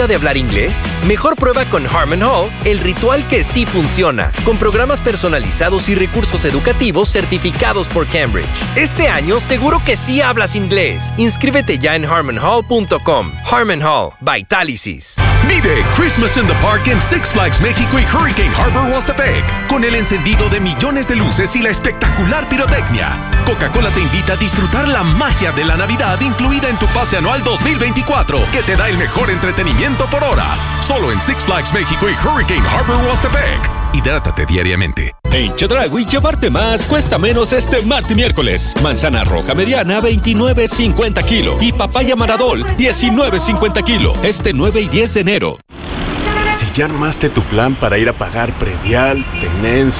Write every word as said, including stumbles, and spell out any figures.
de hablar inglés? Mejor prueba con Harmon Hall el ritual que sí funciona, con programas personalizados y recursos educativos certificados por Cambridge. Este año seguro que sí hablas inglés. Inscríbete ya en harmon hall punto com. Harmon Hall, Vitálisis. Vive Christmas in the Park en Six Flags México y Hurricane Harbor Huastepec, con el encendido de millones de luces y la espectacular pirotecnia. Coca-Cola te invita a disfrutar la magia de la Navidad incluida en tu pase anual dos mil veinticuatro, que te da el mejor entretenimiento por hora. Solo en Six Flags México y Hurricane Harbor Huastepec. Hidrátate diariamente. En Chedraui, llevarte más cuesta menos este martes y miércoles. Manzana roja mediana, veintinueve cincuenta kilo. Y papaya Maradol, diecinueve cincuenta kilo. Este nueve y diez de enero. Si ya armaste tu plan para ir a pagar predial, tenencia,